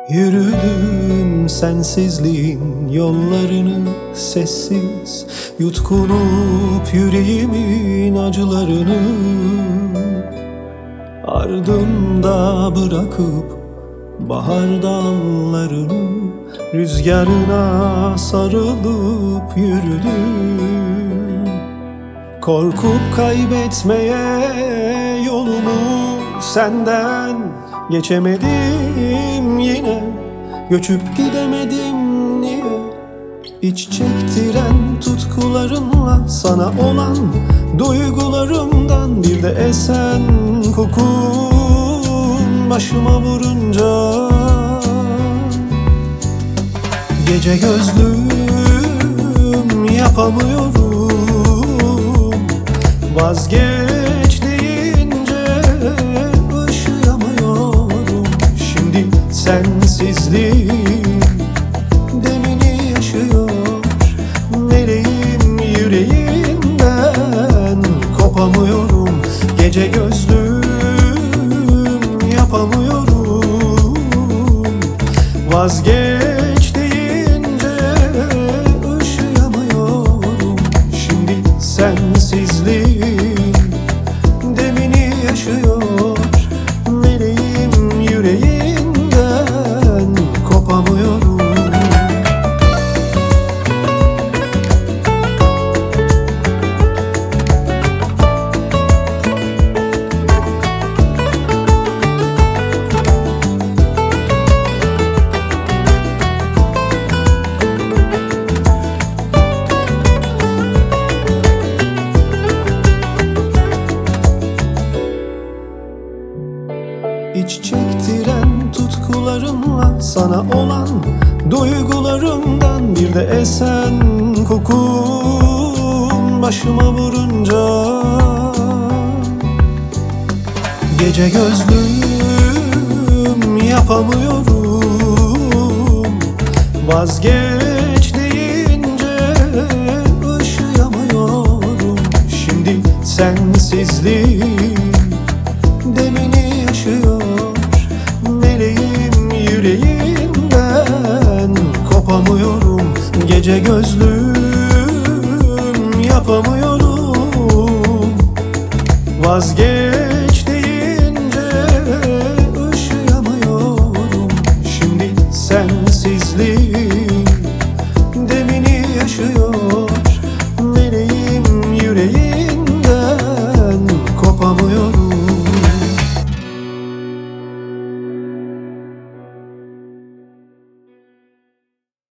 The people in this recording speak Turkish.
Yürüdüm sensizliğin yollarını sessiz, yutkunup yüreğimin acılarını, ardımda bırakıp bahar dallarını, rüzgarına sarılıp yürüdüm. Korkup kaybetmeye yolumu senden geçemedim yine, göçüp gidemedim niye? İç çektiren tutkularınla, sana olan duygularımdan bir de esen kokun başıma vurunca, gece gözlüm yapamıyorum, vazgeç deyince ışıyamıyorum. Şimdi sensizliğin demini yaşıyor, meleğim yüreğinden kopamıyorum. Gece gözlüm yapamıyorum, vazgeç deyince ışıyamıyorum. Şimdi sensizliğin demini yaşıyor, meleğim yüreğinden kopamıyorum. İç çektiren tutkularımla, sana olan duygularımdan bir de esen kokun başıma vurunca, gece gözlüm yapamıyorum, vazgeç deyince ışıyamıyorum. Şimdi sensizliğin